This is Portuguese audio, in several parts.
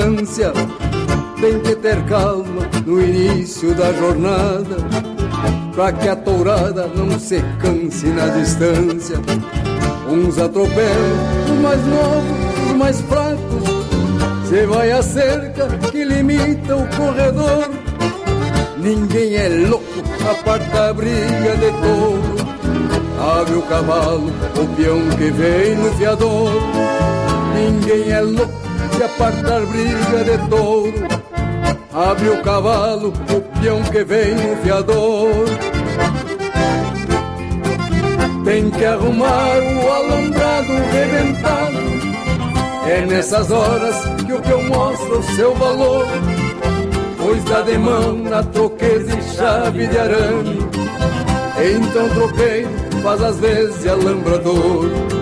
distância. Tem que ter calma no início da jornada, pra que a tourada não se canse na distância. Uns atropelam os mais novos, os mais fracos. Cê vai à cerca que limita o corredor. Ninguém é louco, aparta a briga de touro. Abre o cavalo, o peão que vem no fiador. Ninguém é louco de apartar briga de touro. Abre o cavalo, o peão que vem no fiador. Tem que arrumar o alambrado rebentado. É nessas horas que o peão mostra o seu valor, pois dá de mão na troqueza e chave de arame. Então troqueiro faz às vezes alambrador.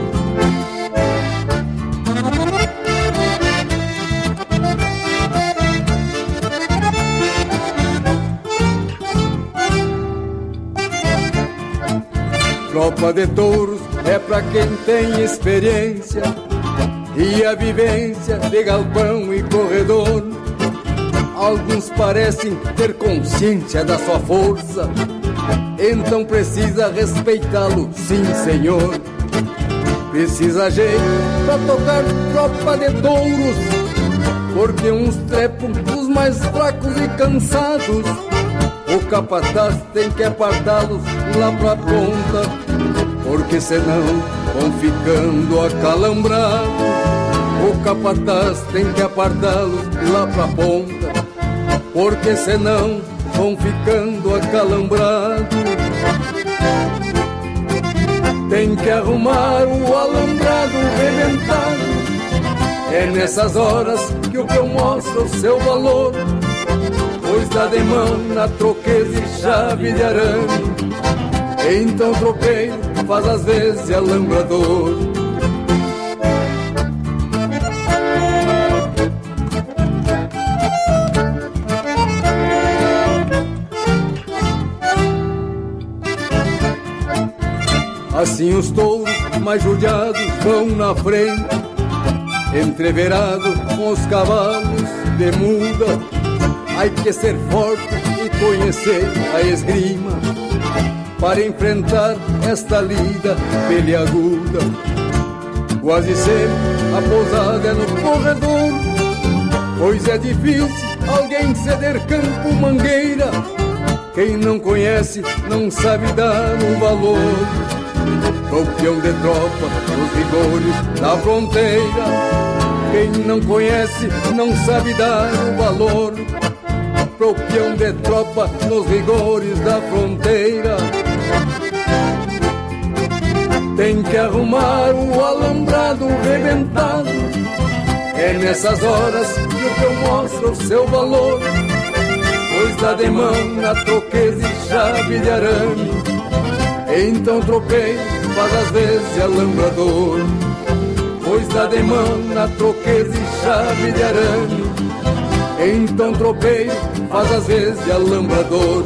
Tropa de touros é pra quem tem experiência e a vivência de galpão e corredor. Alguns parecem ter consciência da sua força, então precisa respeitá-lo, sim senhor. Precisa jeito pra tocar tropa de touros, porque uns trepam os mais fracos e cansados. O capataz tem que apartá-los lá pra ponta, porque senão vão ficando acalambrados. O capataz tem que apartá-los lá pra ponta, porque senão vão ficando acalambrados. Tem que arrumar o alambrado rebentado. É nessas horas que o peão mostra o seu valor, pois dá de mão na troqueza e chave de arame. Então troqueiro faz às vezes alambrador. Assim os touros mais judiados vão na frente, entreverado com os cavalos de muda. Há que ser forte e conhecer a esgrima para enfrentar esta lida peleaguda. Quase sempre a pousada é no corredor, pois é difícil alguém ceder campo mangueira. Quem não conhece não sabe dar o valor. Campeão de tropa nos rigores da fronteira. Quem não conhece não sabe dar o valor. Pro peão de tropa nos rigores da fronteira. Tem que arrumar o alambrado rebentado. É nessas horas que o peão mostra o seu valor, pois dá de mão na troqueza e chave de arame. Então troqueiro faz às vezes alambrador, pois dá de mão na troqueza e chave de arame. Então tropeiro faz às vezes de alambrador.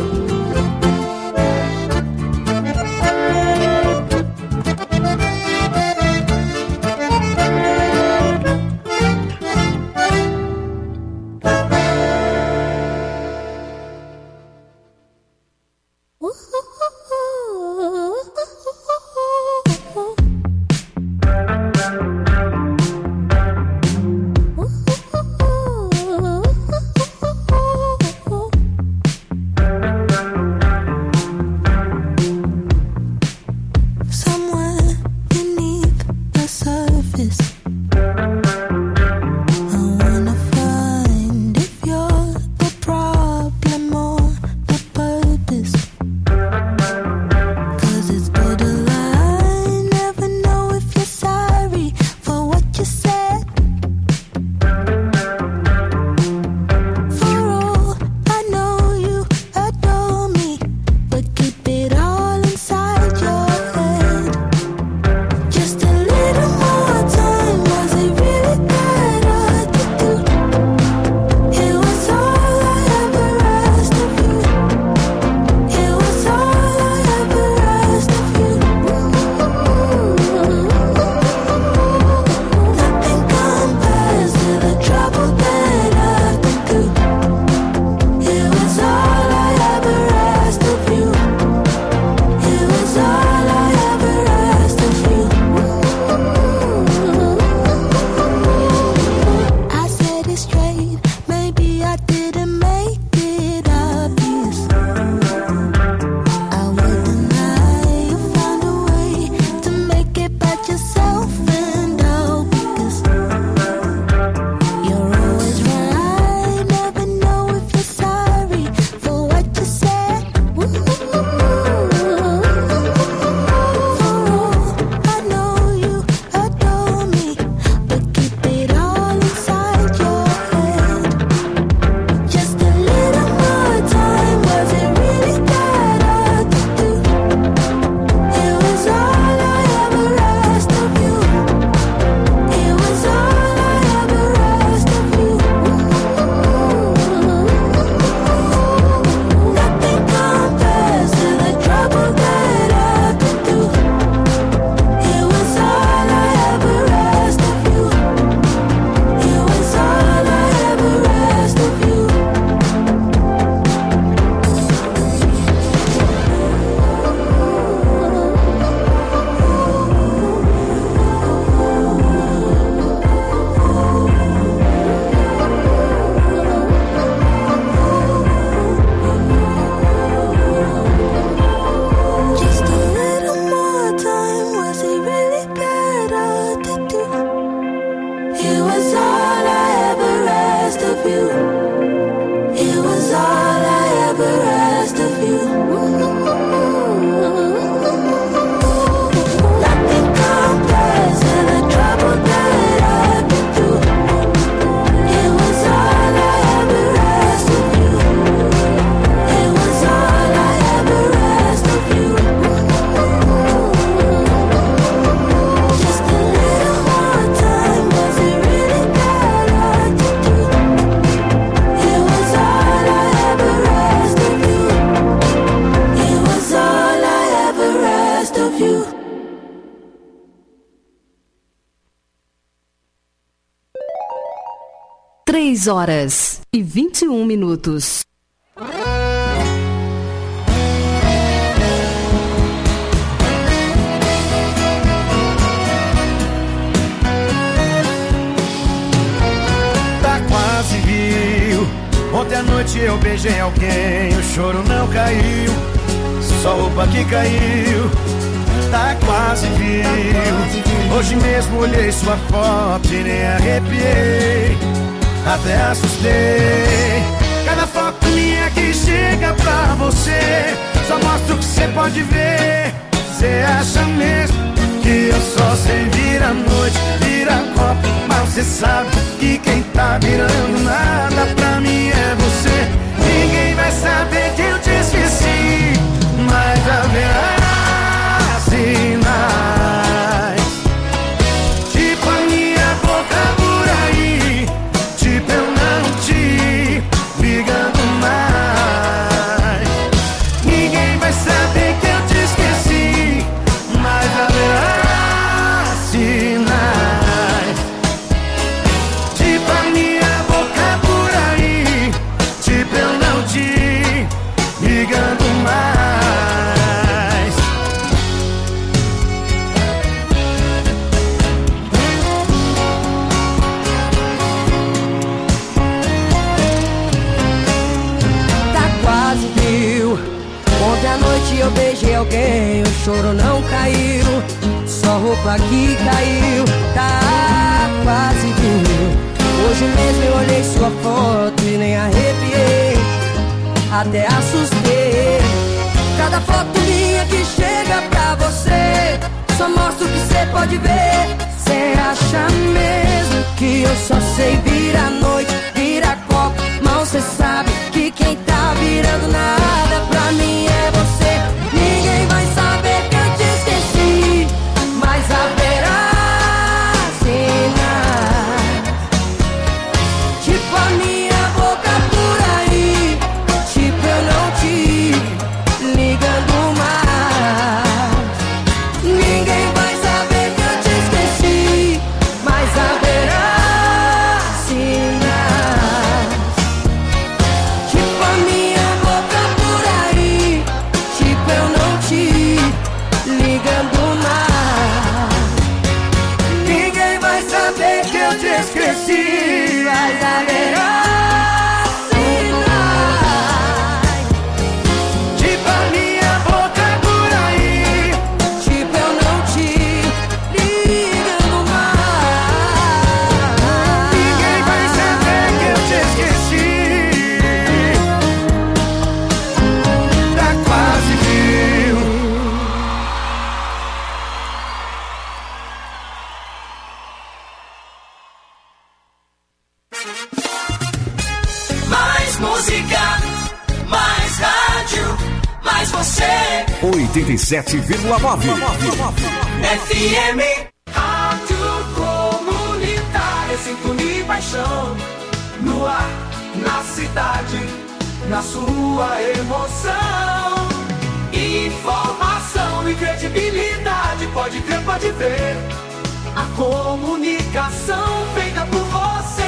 3h21. Tá quase viu. Ontem à noite eu beijei alguém, o choro não caiu, só roupa que caiu. Tá quase viu. Hoje mesmo olhei sua foto e nem arrepiei, até assustei. Cada foto minha que chega pra você só mostra o que você pode ver. Você acha mesmo que eu só sei virar noite, virar copo, mas você sabe que quem tá virando nada pra mim é você. Ninguém vai saber que eu te esqueci, mas haverá sinais, tipo a minha boca por aí, tipo eu não te ligando mais. Ninguém vai saber que eu te esqueci, mas haverá sinais, tipo a minha boca por aí, tipo eu não te ligando mais. Ontem à noite eu beijei alguém, o choro não caiu, só roupa que caiu. Tá quase viu. Hoje mesmo eu olhei sua foto e nem arrepiei, até assustei. Cada foto minha que chega pra você só mostra o que você pode ver. Cê acha mesmo que eu só sei virar noite, virar copo, mal cê sabe que quem tá virando nada pra mim é você. Ninguém vai saber que eu te esqueci, mas haverá sinais, tipo a minha boca por aí, tipo eu não te ligando mais. Ninguém vai saber que eu te esqueci, mas haverá sinais, tipo a minha boca por aí, tipo eu não te ligando mais. Ninguém vai saber que eu te esqueci, mas haverá sinais, tipo a minha boca por aí, tipo eu não te ligando mais. Ninguém vai saber que eu te esqueci, tá quase viu. Mais música, mais rádio, mais você. 87,9 FM. Rádio Comunitária, sintonia e paixão. No ar, na cidade, na sua emoção. Informação e credibilidade, pode crer, pode ver. A comunicação feita por você.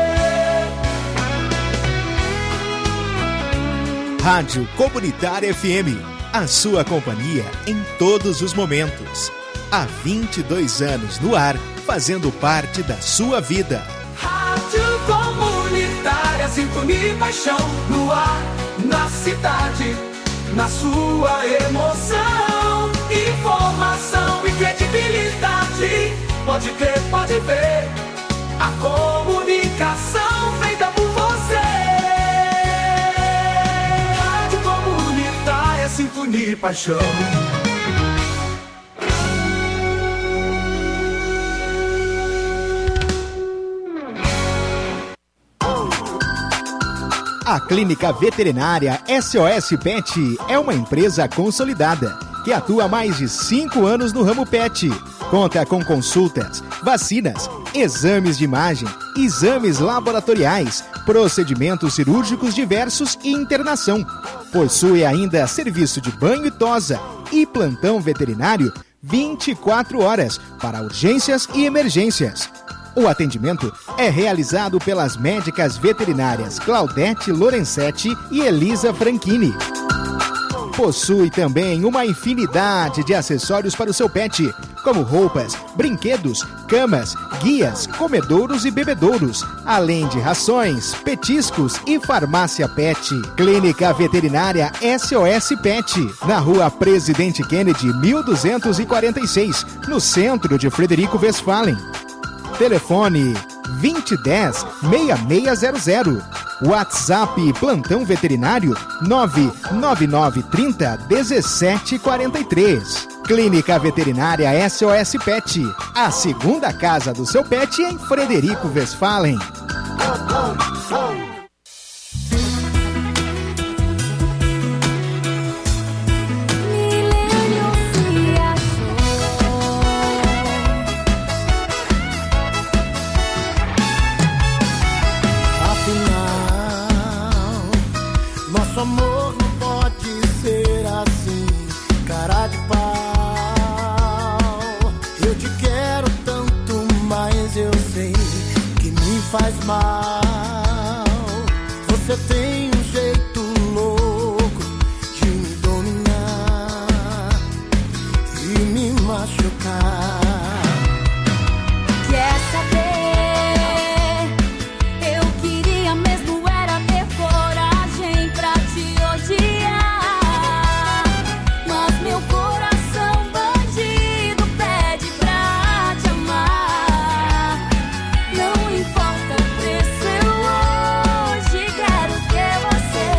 Rádio Comunitária FM, a sua companhia em todos os momentos. Há 22 anos no ar, fazendo parte da sua vida. Rádio Comunitária, sintonia e paixão. No ar, na cidade, na sua emoção. Informação e credibilidade, pode crer, pode ver. A comunicação feita por você. Rádio Comunitária, sintonia e paixão. A Clínica Veterinária SOS Pet é uma empresa consolidada que atua há mais de 5 anos no ramo pet. Conta com consultas, vacinas, exames de imagem, exames laboratoriais, procedimentos cirúrgicos diversos e internação. Possui ainda serviço de banho e tosa e plantão veterinário 24 horas para urgências e emergências. O atendimento é realizado pelas médicas veterinárias Claudete Lorenzetti e Elisa Franchini. Possui também uma infinidade de acessórios para o seu pet, como roupas, brinquedos, camas, guias, comedouros e bebedouros, além de rações, petiscos e farmácia pet. Clínica Veterinária SOS Pet, na Rua Presidente Kennedy, 1246, no centro de Frederico Westphalen. Telefone 2010-6600. WhatsApp Plantão Veterinário 99930-1743. Clínica Veterinária SOS Pet, a segunda casa do seu pet em Frederico Westphalen. Nosso amor não pode ser assim, cara de pau. Eu te quero tanto, mas eu sei que me faz mal. Você tem um jeito louco de me dominar e me machucar. Quer saber? Eu queria mesmo era ter coragem pra te odiar, mas meu coração bandido pede pra te amar. Não importa o preço, eu hoje quero ter você.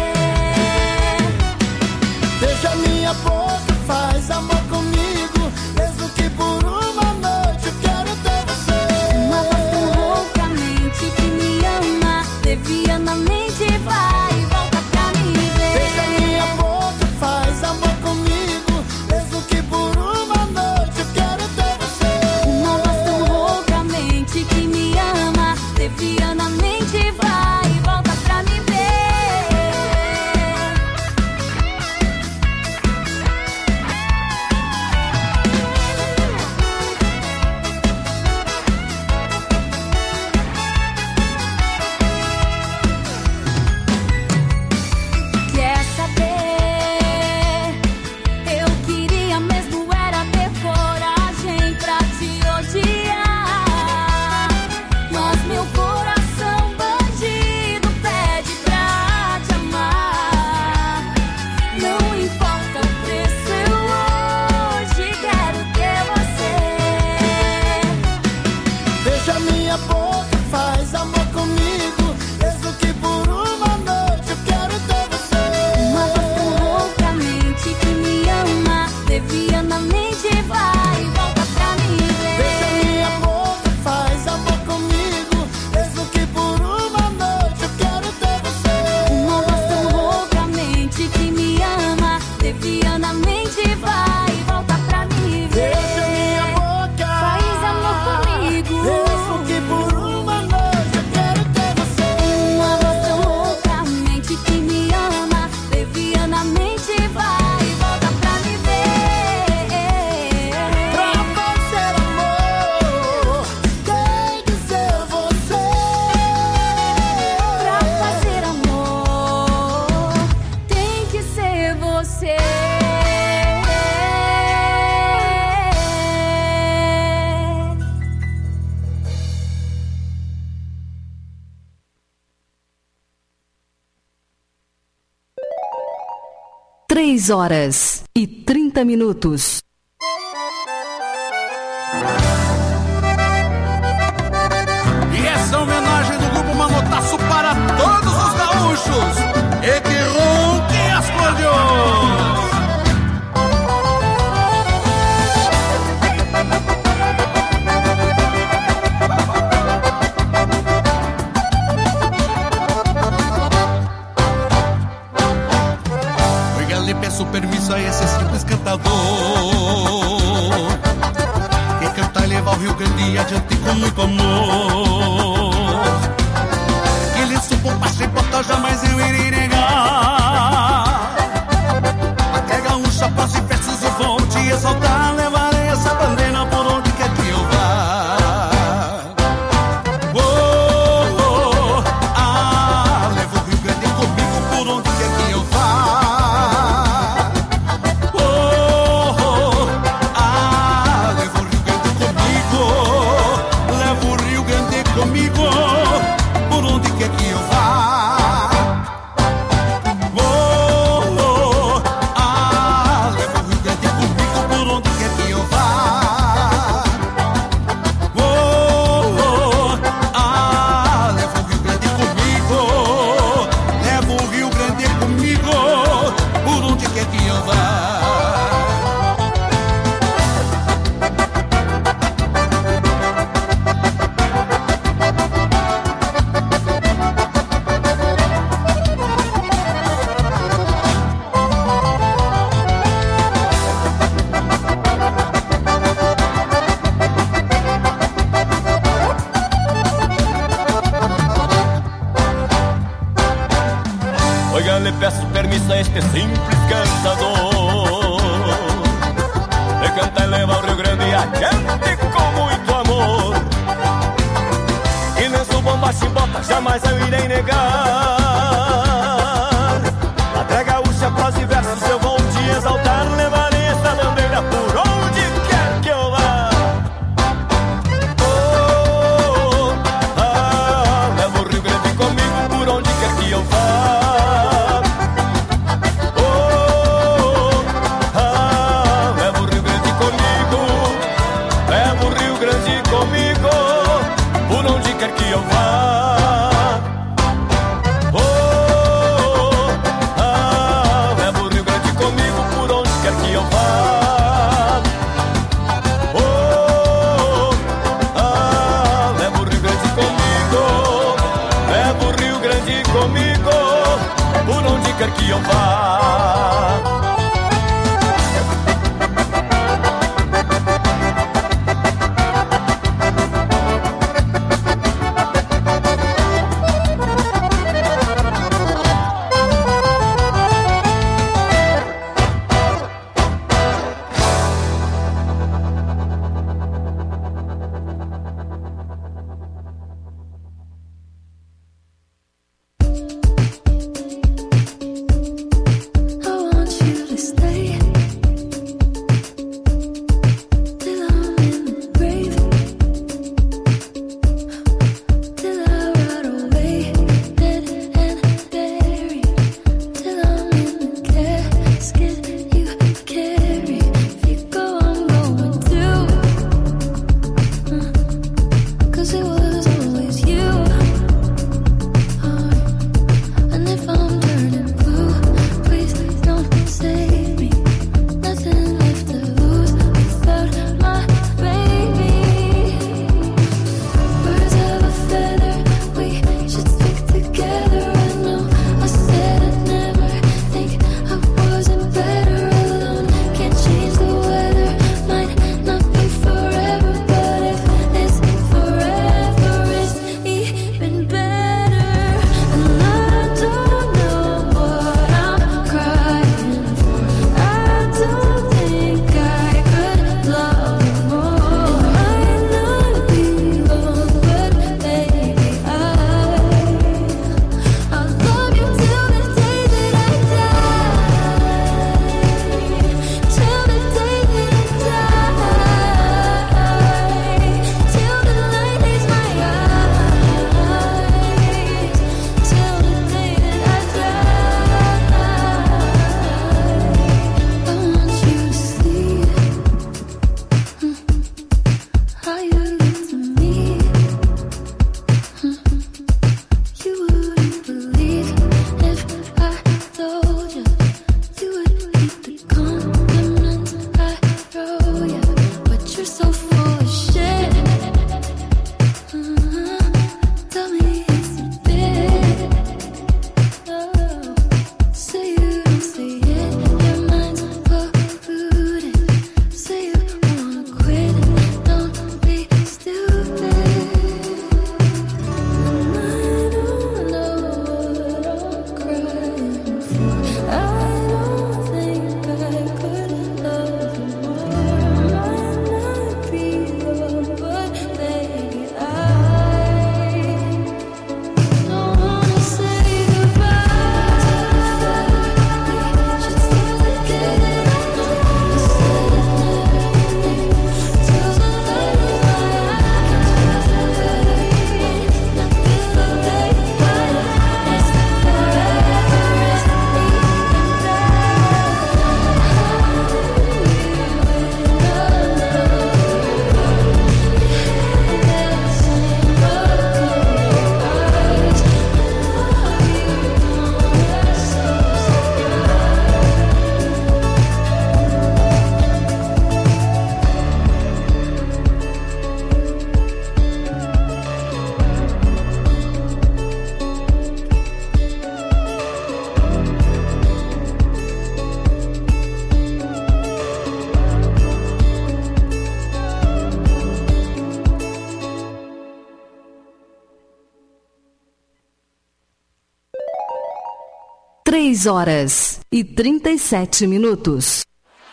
Deixa minha boca, faz amor comigo, mesmo que por uma noite eu quero ter você. Uma voz tão loucamente que me ama, levianamente vai e volta pra me ver. Deixa minha boca, faz amor comigo, mesmo que por uma noite eu quero ter você. Uma voz tão loucamente que me ama, levianamente vai e volta pra me ver. Quer saber? Eu queria mesmo era ter coragem pra te odiar, mas meu coração bandido pede pra te amar. Não importa o preço, eu hoje quero ter você. Deixa minha boca, faz amor comigo, mesmo que por uma noite eu quero ter você. Uma voz tão loucamente que me ama, levianamente vai e volta pra me Deixa ver. minha boca, faz amor comigo, mesmo que por uma noite eu quero ter você. Uma voz tão loucamente que me ama, levianamente vai e volta pra me ver. Deixa minha boca, Faz amor comigo, mesmo que por uma noite eu quero ter você. uma voz tão loucamente que me ama, levianamente vai e volta pra me ver. Pra fazer amor, tem que ser você. Pra fazer amor, tem que ser você. 3h30. E essa homenagem do grupo Manotaço para todos os gaúchos e que ronquem as cordeões. Oiga, lhe peço permisso a esse simples cantador que canta e leva o Rio Grande adiante com muito amor. Que ele supor paixão e bota jamais eu irei negar. Até gaúcha, passe versos eu vou te exaltar. Levarei essa bandeira por onde quer que eu vá. Oiga, lhe peço permissão a este simples cantador de cantar e levar o Rio Grande adiante com muito amor. E lenço, bomba, chimbota, jamais eu irei negar. A tré gaúcha, prosa e versos eu vou te exaltar. Levarei esta bandeira por onde quer que eu vá. Levo o Rio Grande comigo por onde quer que eu vá. Levo o Rio Grande comigo. Levo o Rio Grande comigo por onde quer que eu vá. Levo o Rio Grande comigo por onde quer que eu vá. Levo o Rio Grande comigo. Levo o Rio Grande comigo por onde quer que eu vá. 3h37.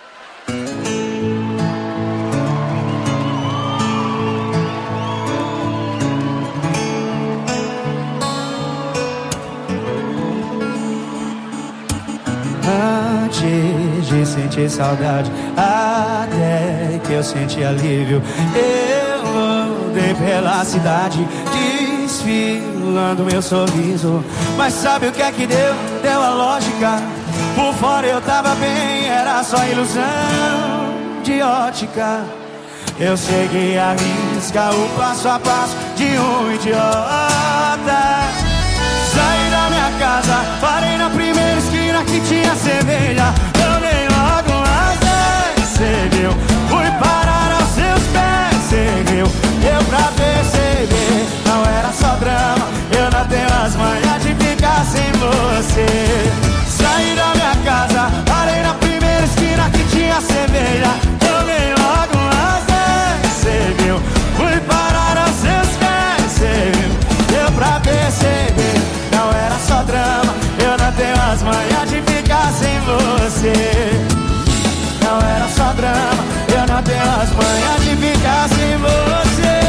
Antes de sentir saudade, até que eu senti alívio, eu andei pela cidade desfilando meu sorriso. Mas sabe o que é que deu? Deu a lógica. Por fora eu tava bem, era só ilusão de ótica. Eu segui a risca, o passo a passo de um idiota. Saí da minha casa, parei na primeira esquina que tinha cerveja. Tomei logo umas 10, seguiu. Fui parar aos seus pés, seguiu. Deu pra perceber, não era só drama. Eu não tenho as manhas de ficar sem você. Saí da minha casa, parei na primeira esquina que tinha cerveja. Tomei logo umas 10, seguiu. Fui parar aos seus pés, seguiu. Deu pra perceber, não era só drama. Eu não tenho as manhas de ficar sem você. Não era só drama. Eu não tenho as manhas de ficar sem você.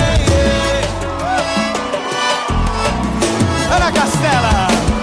Ana Castela.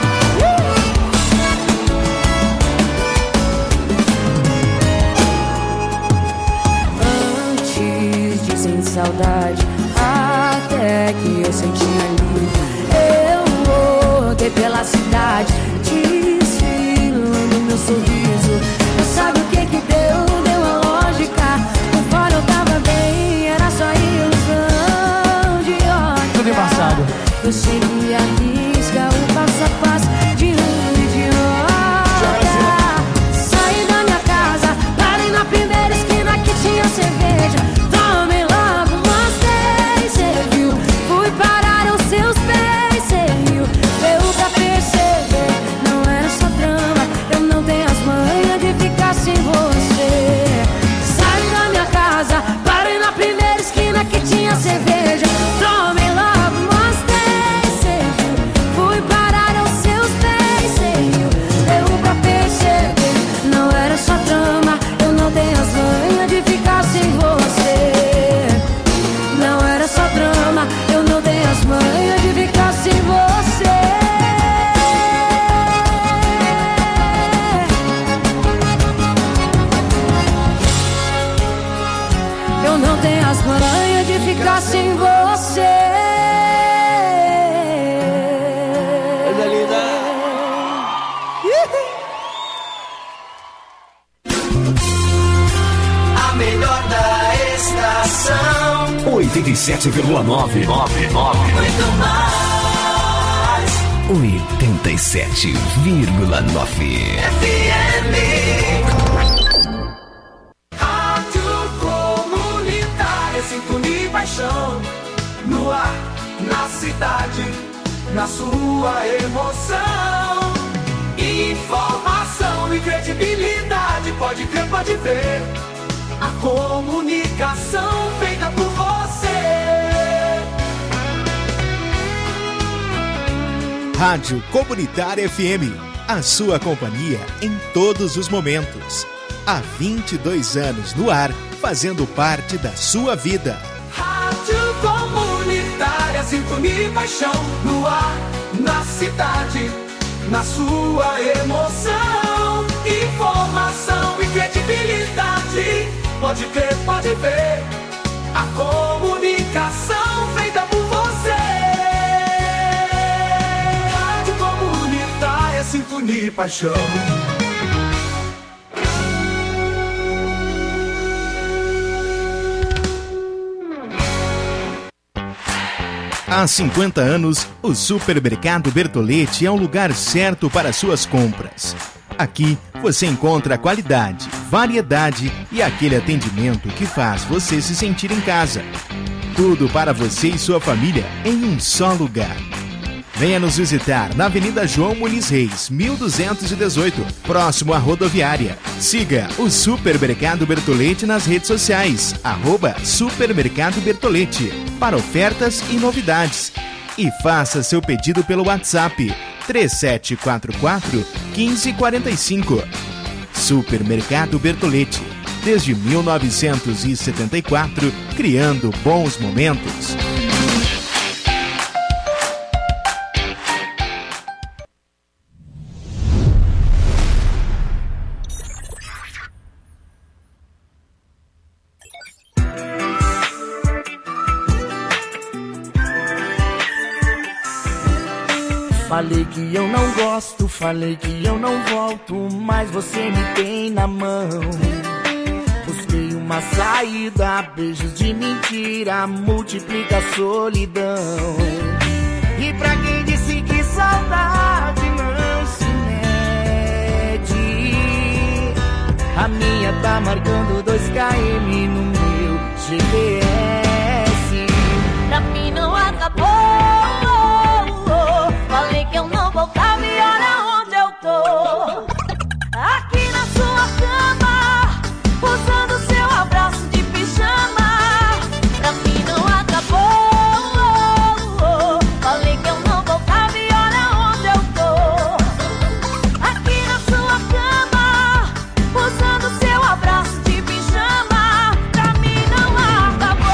Antes de sentir saudade, até que eu senti alívio, eu rodei pela cidade desfilando meu sorriso. Mas sabe o que que deu? Deu a lógica. Por fora eu tava bem, era só ilusão de ótica. Tudo embaçado. Eu segui a risca, o passo a passo de um idiota. Saí da minha casa, parei na primeira esquina que tinha cerveja. Tomei logo umas 10, cê viu? Fui parar aos seus pés, cê viu? Deu pra perceber, não era só drama. Eu não tenho as manhas de ficar sem você. Saí da minha casa, parei na primeira esquina que tinha cerveja. Tomei logo umas 10, cê viu? Fui parar aos seus pés, cê viu? Deu pra perceber, não era só drama. Eu não tenho as manhas de ficar sem você. Não era só drama, eu não tenho as manhas de ficar sem você. Eu não tenho as manhas de ficar sem você. A melhor da estação. 87,9. Muito mais. 87,9. FM. Rádio Comunitária, sintonia e paixão. No ar, na cidade, na sua emoção. Informação e credibilidade, pode crer, pode ver. A comunicação feita por você. Rádio Comunitária FM, a sua companhia em todos os momentos. Há 22 anos no ar, fazendo parte da sua vida. Rádio Comunitária, sintonia e paixão. No ar, na cidade, na sua emoção. Informação e credibilidade, pode crer, pode ver. A comunicação feita por você. Rádio Comunitária, sintonia e paixão. Há 50 anos, o Supermercado Bertolete é o lugar certo para suas compras. Aqui você encontra qualidade, variedade e aquele atendimento que faz você se sentir em casa. Tudo para você e sua família em um só lugar. Venha nos visitar na Avenida João Muniz Reis, 1218, próximo à rodoviária. Siga o Supermercado Bertolete nas redes sociais, @Supermercado Bertolete, para ofertas e novidades. E faça seu pedido pelo WhatsApp 3744-1545. Supermercado Bertoletti, desde 1974, criando bons momentos. Falei que eu não gosto, falei que eu não volto, mas você me tem na mão. Busquei uma saída, beijos de mentira, multiplica a solidão. E pra quem disse que saudade não se mede, a minha tá marcando 2 km no meu GPS. Pra mim não acabou. Falei que eu não voltava e olha onde eu tô. Aqui na sua cama, usando seu abraço de pijama. Pra mim não acabou. Falei que eu não voltava e olha onde eu tô. Aqui na sua cama, usando seu abraço de pijama. Pra mim não acabou.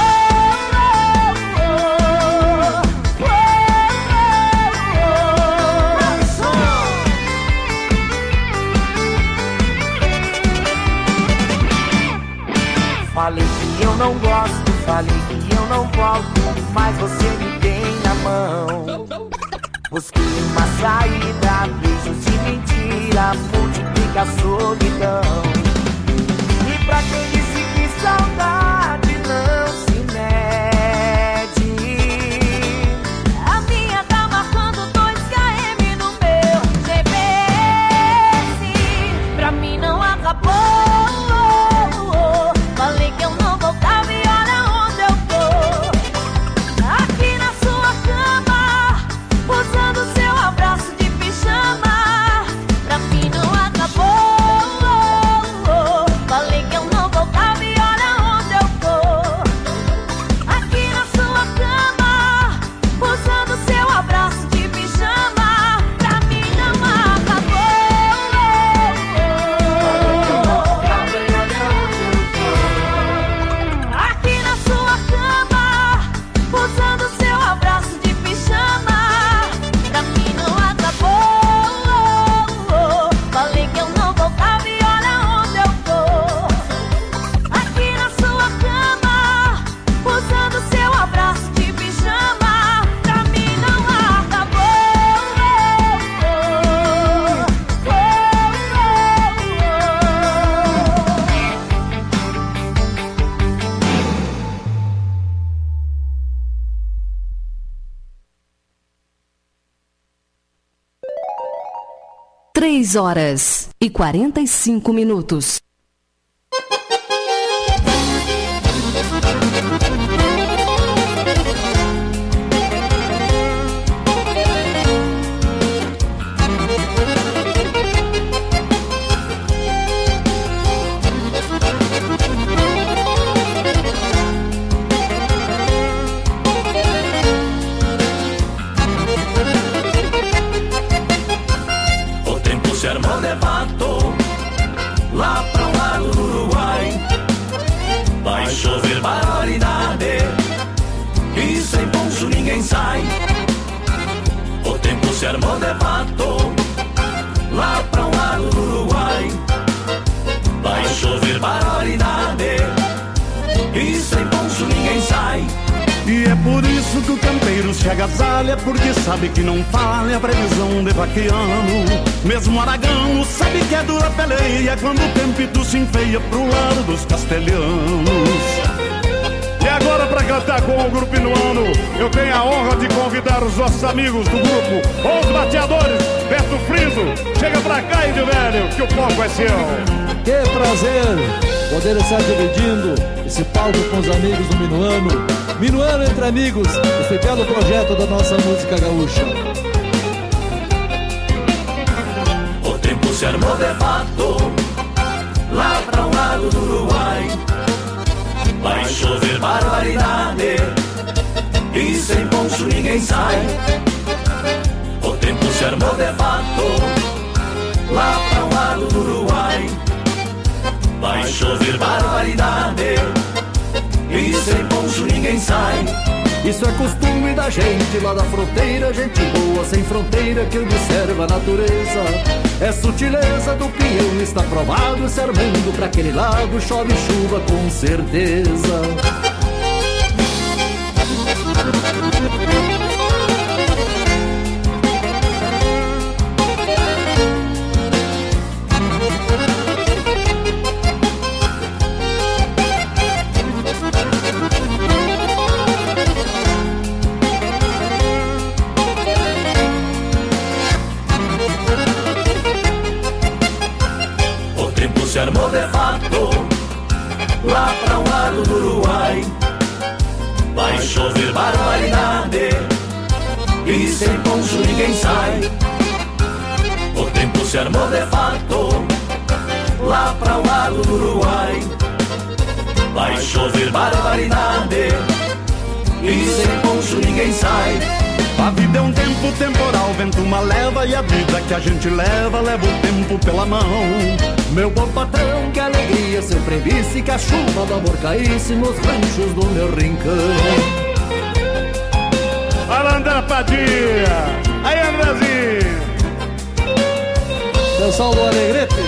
Falei que eu não gosto, falei que eu não volto, mas você me tem na mão. Busquei uma saída, beijos de mentira, multiplica a solidão. E pra quem disse que saudade não se mede, A minha tá marcando 2 km no meu GPS. Pra mim não acabou. Falei que eu não voltava e olha onde eu tô. Aqui na sua cama, usando seu abraço de pijama. Pra mim não acabou. Falei que eu não voltava e olha onde eu tô. Aqui na sua cama, usando seu abraço de pijama. Pra mim não acabou. Aqui na sua cama, usando seu abraço de pijama. Pra mim não acabou. Falei que eu não voltava e olha onde eu tô. Aqui na sua cama, usando seu abraço de pijama. Pra mim não acabou. 3h45. O tempo se armou de fato lá para o lado do Uruguai. Vai chover barbaridade e sem pulso ninguém sai. O tempo se armou de fato lá para o lado do Uruguai. Vai chover barbaridade e sem pulso ninguém sai. E é por isso que o campeiro se agasalha, porque sabe que não falha a previsão de vaqueano. Mesmo Aragão sabe que é dura peleia quando o tempo se enfeia pro lado dos castelhanos. E agora, pra cantar com o Grupo Inuano, eu tenho a honra de convidar os nossos amigos do grupo, os bateadores, Beto Friso. Chega pra cá, índio velho, que o palco é seu. Que prazer poder estar dividindo esse palco com os amigos do Minuano. Minuano entre amigos, esse belo projeto da nossa música gaúcha. O tempo se armou de fato lá para o lado do Uruguai. Vai chover barbaridade e sem pulso ninguém sai. O tempo se se armou de fato lá para o lado do Uruguai. Vai chover barbaridade e sem poncho ninguém sai. Isso é costume da gente lá da fronteira, gente boa sem fronteira que observa a natureza. É sutileza do pinhão, está provado, se armando pra aquele lado, chove chuva com certeza. Se armou de fato lá para o lado do Uruguai. Vai chover barbaridade e sem poncho ninguém sai. O tempo se armou de fato lá para o lado do Uruguai. Vai chover barbaridade e sem poncho ninguém sai. A vida é um tempo temporal, vento uma leva, e a vida que a gente leva, leva o tempo pela mão. Meu bom patrão, que alegria sempre visse que a chuva do amor caísse nos ranchos do meu rincão. Fala, André Padilha! Aí, Andrezinho! Dançal do Alegrete.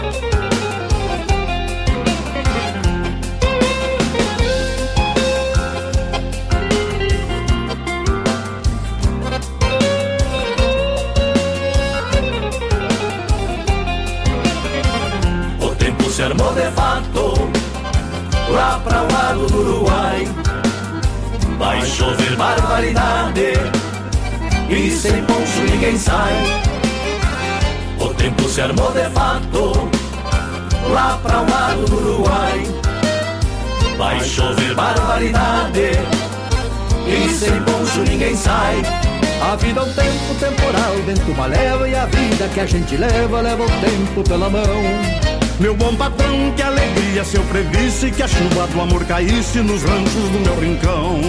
Se armou de fato lá para o lado do Uruguai. Vai chover barbaridade e sem poncho ninguém sai. O tempo se armou de fato lá para o lado do Uruguai. Vai chover barbaridade e sem poncho ninguém sai. A vida é um tempo temporal, vento uma leva, e a vida que a gente leva, leva o tempo pela mão. Meu bom patrão, que alegria se eu previsse que a chuva do amor caísse nos ranchos do meu rincão.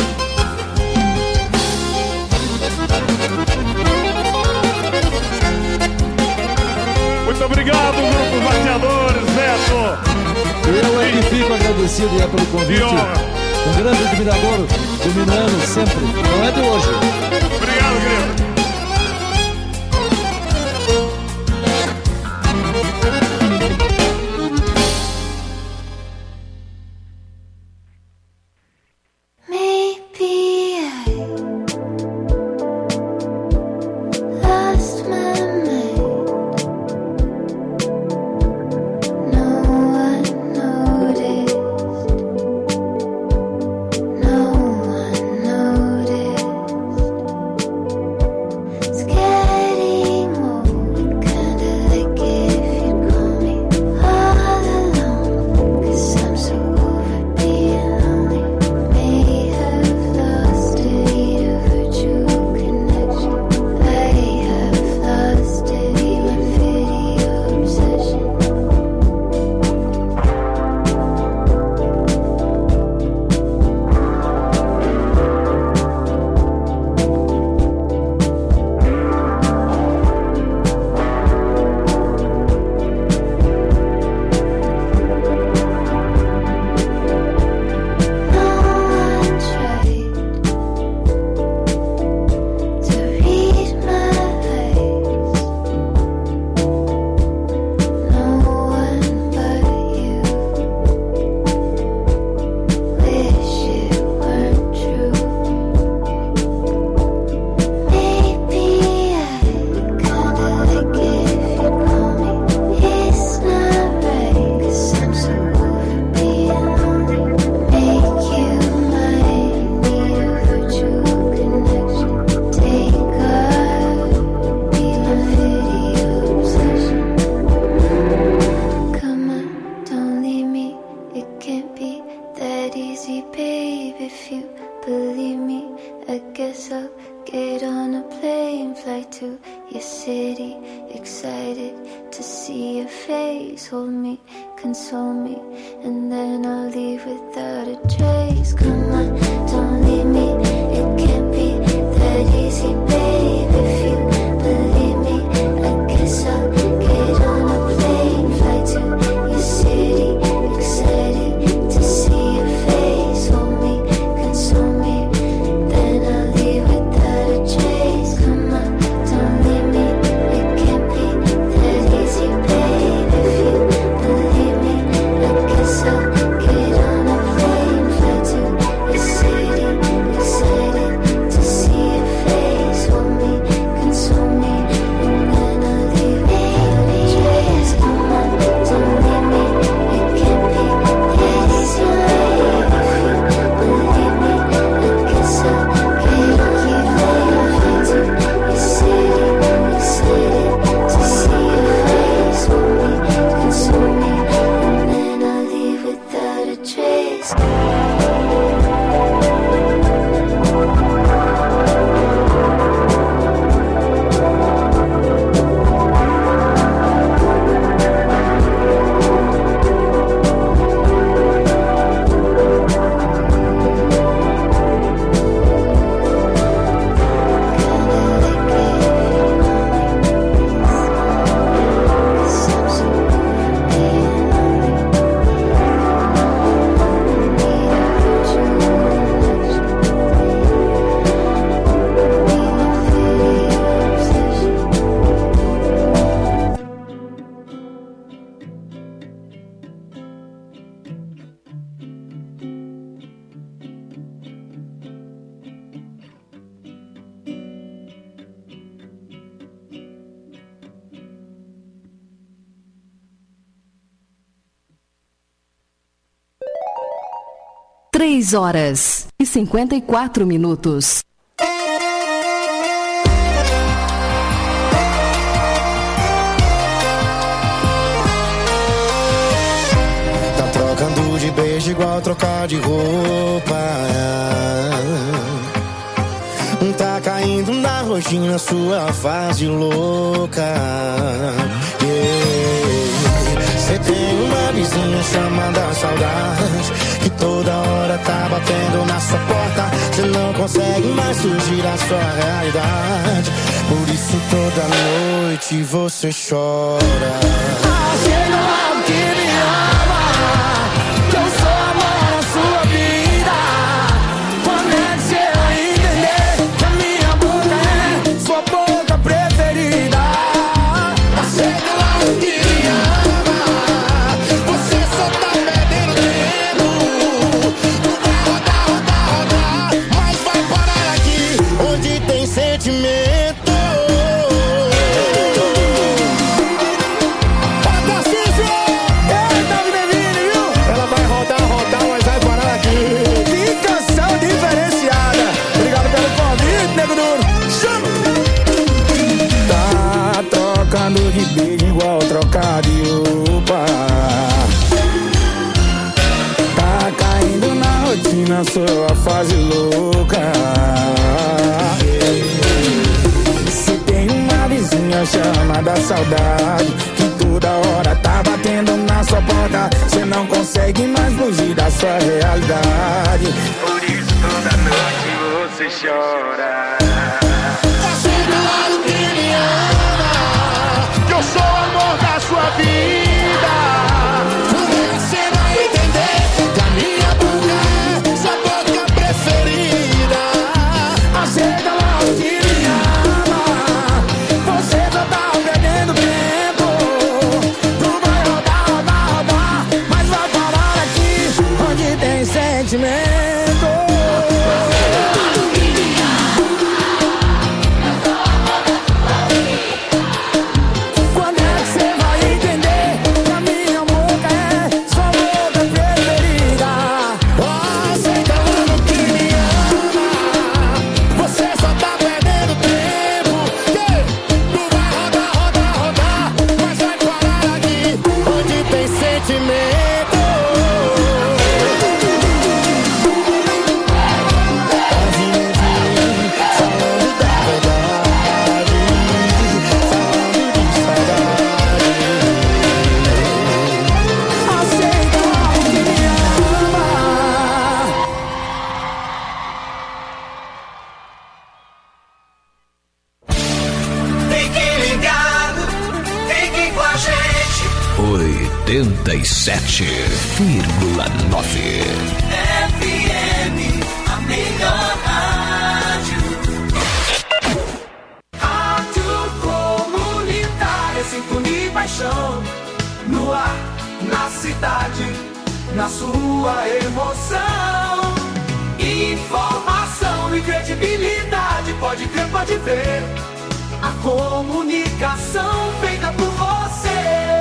Muito obrigado, Grupo Bateadores, Beto. Eu é que fico agradecido pelo convite. Um grande admirador do Minuano sempre, não é de hoje. Obrigado, querido. Hold me, console me, and then I'll leave without a trace. Come on, don't leave me. It can't be that easy, babe. If you believe 3h54. Tá trocando de beijo igual trocar de roupa. Tá caindo na rotina sua fase louca. Cê tem uma vizinha chamada saudade, que toda hora tá batendo na sua porta. Cê não consegue mais fugir da sua realidade, por isso toda noite você chora. Você não é o que me ama, que eu sou amor na sua vida. Quando é que cê vai entender que a minha boca é sua boca preferida? Você não é o que me ama, você só tá perdendo tempo. Tu vai rodar, rodar, rodar, mas vai parar aqui onde tem sentimento. De beijo igual trocar de roupa. Tá caindo na rotina sua fase louca. Se tem uma vizinha chamada saudade, que toda hora tá batendo na sua porta. Cê não consegue mais fugir da sua realidade, por isso toda noite você chora. Você não é o que me ama, eu sou o amor da sua vida. Você vai entender que a minha boca é sua boca preferida. Aceita lá o que me ama, você só tá perdendo tempo. Tu vai rodar, rodar, rodar, mas vai parar aqui onde tem sentimento. FM, a melhor rádio. Rádio comunitária, sintonia e paixão. No ar, na cidade, na sua emoção. Informação e credibilidade, pode crer, pode ver. A comunicação feita por você.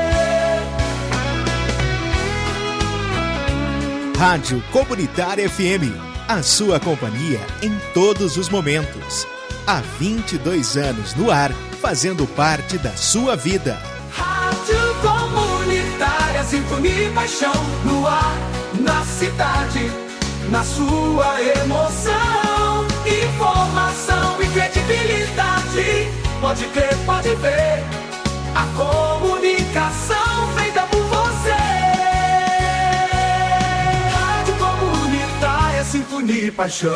Rádio Comunitária FM, a sua companhia em todos os momentos. Há 22 anos no ar, fazendo parte da sua vida. Rádio Comunitária, sintonia e paixão. No ar, na cidade, na sua emoção. Informação e credibilidade, pode crer, pode ver. A comunicação feita por você. Sintonia e paixão.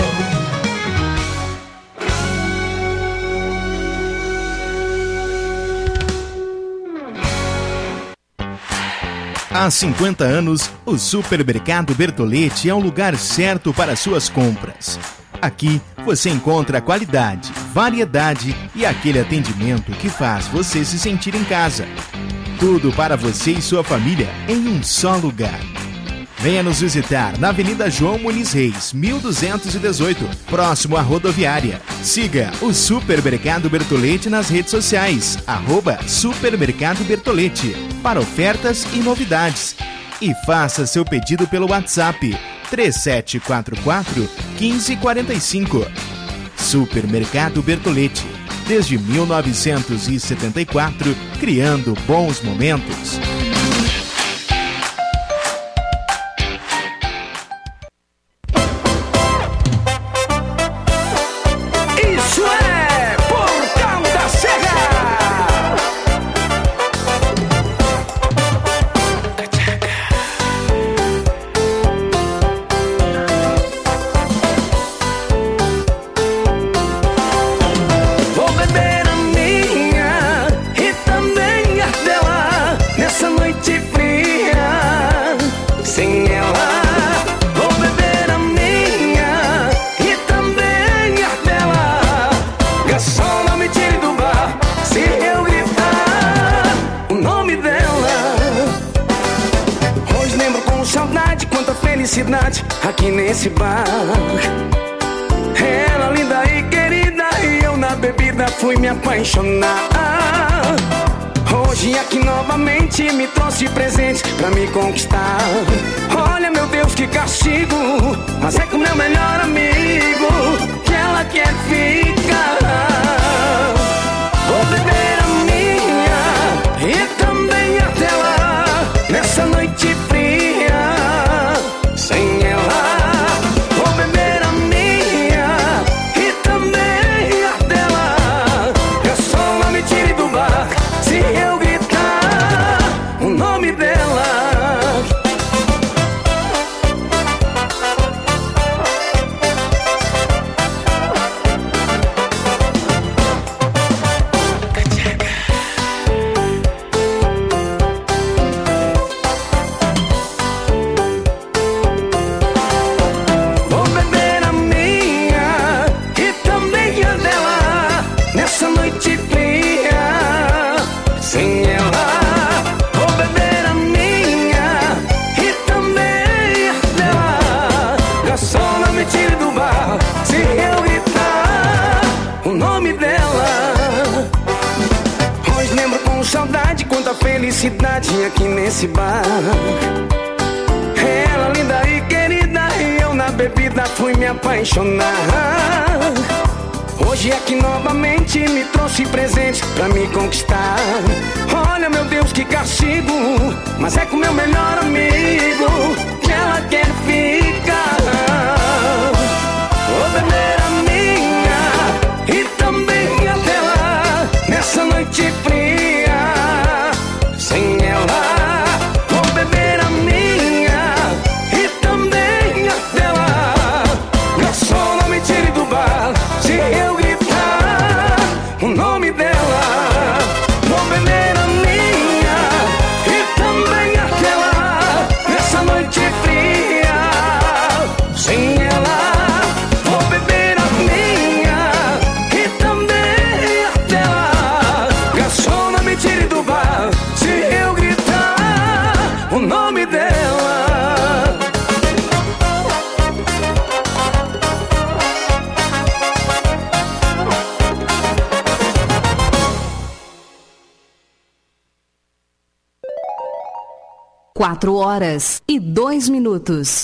Há 50 anos, o Supermercado Bertolletti é o lugar certo para suas compras. Aqui você encontra qualidade, variedade e aquele atendimento que faz você se sentir em casa. Tudo para você e sua família em um só lugar. Venha nos visitar na Avenida João Muniz Reis, 1218, próximo à rodoviária. Siga o Supermercado Bertolletti nas redes sociais, @Supermercado Bertolletti, para ofertas e novidades. E faça seu pedido pelo WhatsApp 3744-1545. Supermercado Bertoletti, desde 1974, criando bons momentos. Isso é Portal da Serra! Vou beber a minha e também a dela nessa noite fria. Sem ela, vou beber a minha e também a dela. Garçom, não me tire do bar se eu gritar o nome dela. Hoje lembro com saudade quanta felicidade aqui nesse bar. Ela linda e querida e eu na bebida fui me apaixonar. Hoje aqui novamente me trouxe presente pra me conquistar. Olha meu Deus que castigo, mas é com meu melhor amigo que ela quer ficar. Vou beber a minha e também a dela nessa noite fria. Sem ela, vou beber a minha e também a dela. Garçom, não me tire do bar se eu gritar o nome dela. Vou beber a minha e também a dela nessa noite fria. Sem ela, vou beber a minha e também a dela. Garçom, não me tire do bar se eu gritar o nome dela. Hoje lembro com saudade quanta felicidade aqui nesse bar. Ela linda e querida e eu na bebida fui me apaixonar. Hoje aqui novamente me trouxe presente pra me conquistar. Olha meu Deus que castigo, mas é com meu melhor amigo que ela quer ficar. Vou beber a minha e também a dela nessa noite fria. Sem ela, vou beber a minha e também a dela. Garçom, não me tire do bar se eu gritar o nome dela. Vou beber a minha e também a dela nessa noite fria. Sem ela, vou beber a minha e também a dela. Garçom, não me tire do bar se eu gritar o nome dela. 4h02.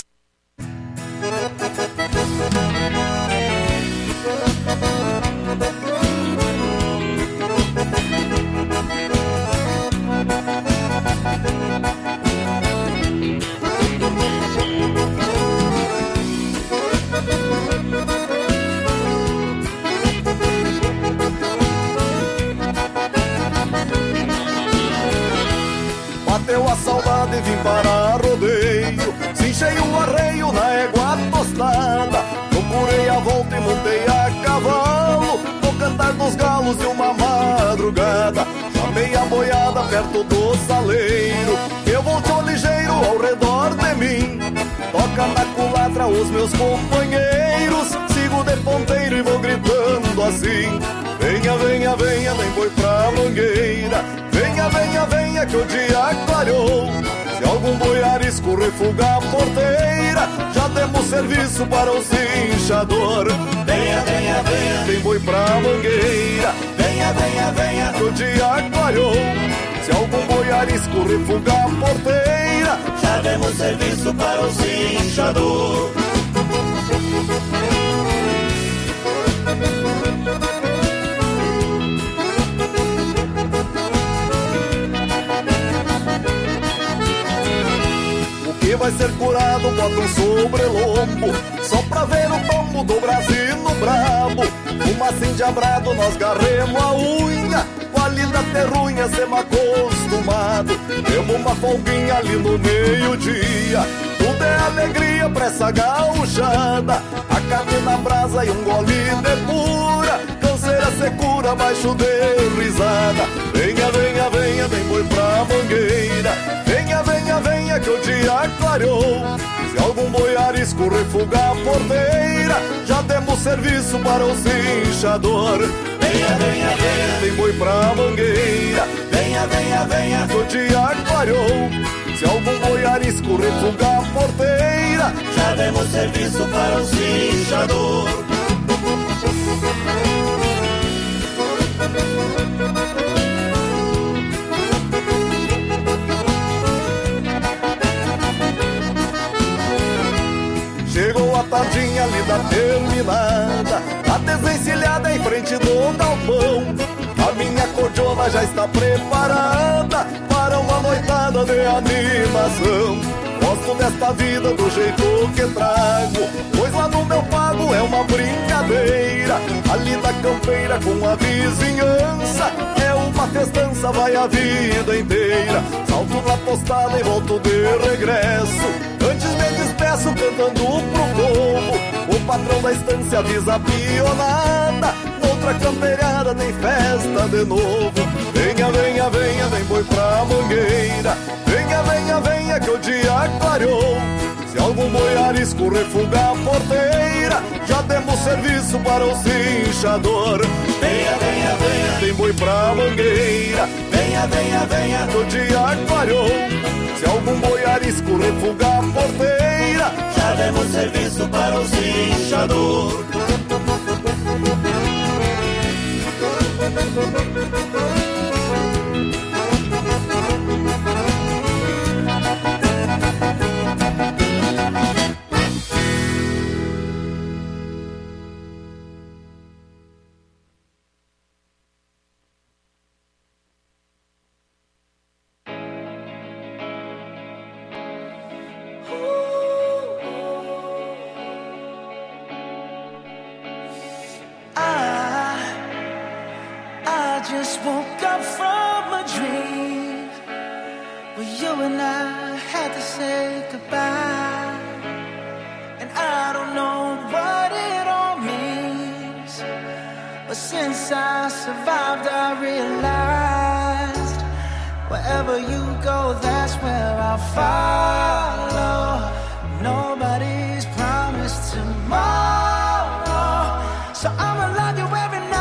Bateu a saudade e vim para rodeio. Cinchei o arreio na égua tostada. Procurei a volta e montei a cavalo. No cantar dos galos de uma madrugada. Chamei a boiada perto do saleiro. Eu voltei ligeiro ao redor de mim. Toca na culatra os meus companheiros. Sigo de ponteiro e vou gritando assim: venha, venha, venha, vem boi pra mangueira. Venha, venha, venha que o dia clareou. Se algum boi arisco refugar a porteira, já temos serviço para o cinchador. Venha, venha, venha, vem boi pra mangueira. Venha, venha, venha que o dia clareou. Se algum boi boiarisco refugar a porteira, já demos serviço para o cinchador. O que vai ser curado bota um sobrelombo, só pra ver o tombo do Brasil no brabo. Fumaça endiabrado nós garremos a unha, com a linda terrunha sema acostumado. Temos uma folguinha ali no meio-dia, tudo é alegria pra essa gauchada. A carne na brasa e um gole de pura, canseira secura baixo de risada. Venha, venha, venha, vem boi pra mangueira. Venha, venha, venha que o dia clareou. Se algum boiarisco refugar a porteira, já demos serviço para o cinchador. Venha, venha, venha, vem boi pra mangueira. Venha, venha, venha que o dia clareou. Se algum boiarisco refugar a porteira, já demos serviço para o cinchador. Chegou a tardinha ali da terminada, a desencilhada em frente do galpão. A minha cordiona já está preparada para uma noitada de animação. Gosto desta vida do jeito que trago, pois lá no meu pago é uma brincadeira. Ali da campeira com a vizinhança é uma festança, vai a vida inteira. Salto na postada e volto de regresso, antes me despeço cantando pro povo. O patrão da estância avisa a pionada, noutra campeirada tem festa de novo. Venha, venha, venha, vem boi pra mangueira. Venha, venha, venha que o dia clareou. Se algum boiarisco refugar a porteira, já demos serviço para o cinchador. Venha, venha, venha, vem boi pra mangueira. Venha, venha, venha que o dia clareou. Se algum boiarisco refugar a porteira, já demos serviço para o cinchador. Just woke up from a dream where you and I had to say goodbye, and I don't know what it all means, but since I survived I realized wherever you go that's where I'll follow. Nobody's promised tomorrow, so I'ma love you every night.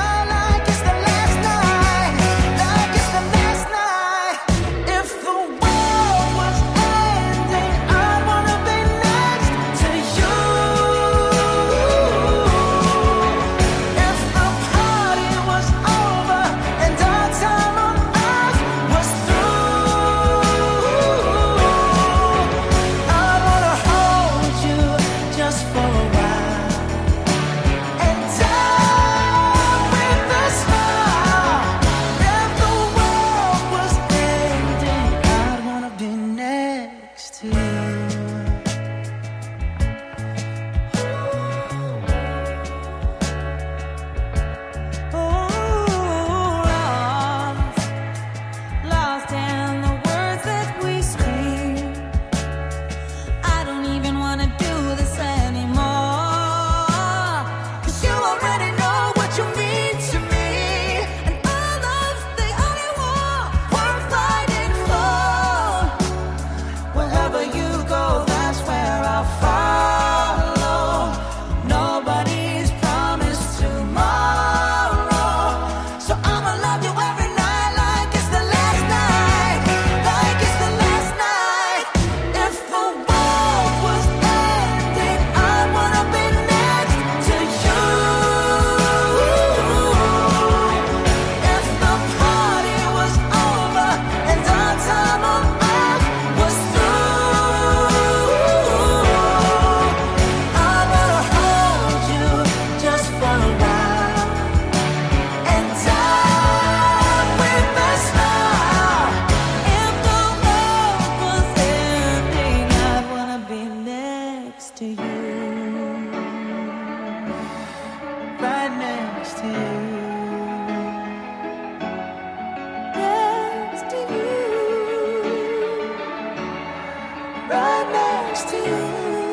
next to you.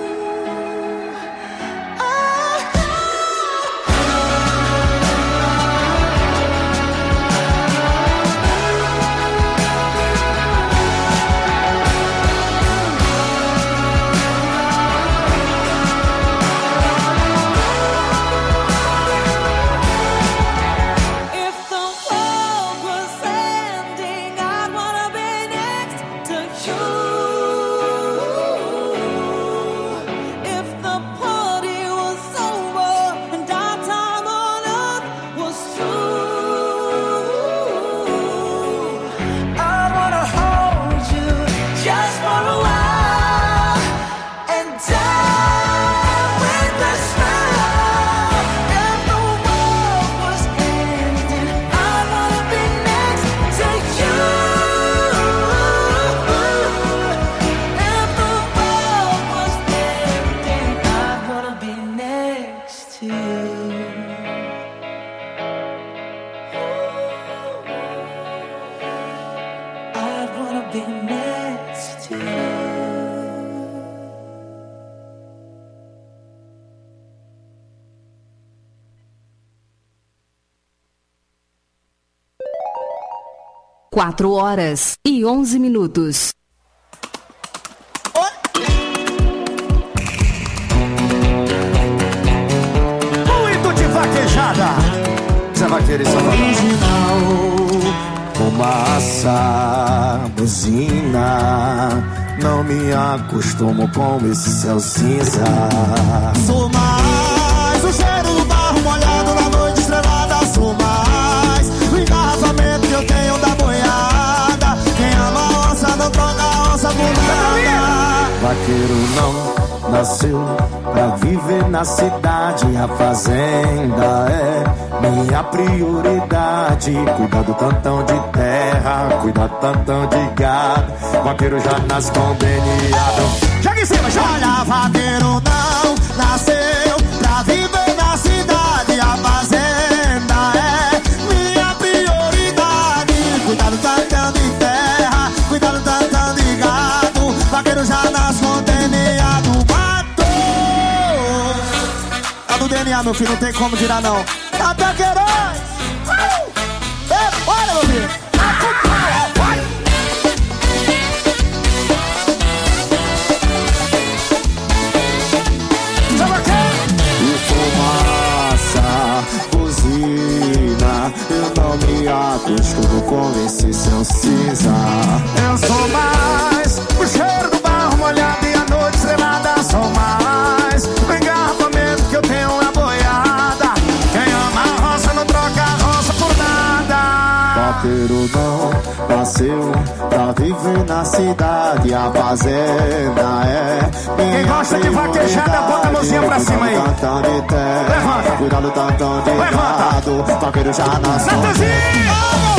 Quatro horas e 11 minutos. Muito de vaquejada. Zé Vaqueiro e original, fumaça, buzina. Não me acostumo com esse céu cinza. Sou mais o cheiro do barro molhado na noite estrelada. Sou mais o engarrafamento que eu tenho da boiada. Quem ama onça não troca a onça por nada. Vaqueiro não nasceu pra viver na cidade. A fazenda é minha prioridade. Cuida do tantão de terra, cuida do tantão de gado. Vaqueiro já nasce conveniado. Joga em cima, joga! Olha, vaqueiro não nasceu pra viver na cidade. A fazenda é minha prioridade. Cuida do tantão de terra, cuida do tantão de gado. Vaqueiro já nasce conveniado. Do DNA, meu filho, não tem como tirar, não. Até Queiroz! Olha, meu filho! Vai! E fumaça, buzina. Eu não me acostumo com esse céu cinza. Eu sou mais o cheiro do barro molhado e a noite estrelada. Sou mais o engarrafamento que eu tenho na boiada. Quem ama a roça não troca a roça por nada. Vaqueiro não nasceu pra viver na cidade. A fazenda é minha. Quem gosta de vaquejada, bota a mãozinha pra cima aí. Levanta. Cuidado do tantão de gado. Vaqueiro já nasceu.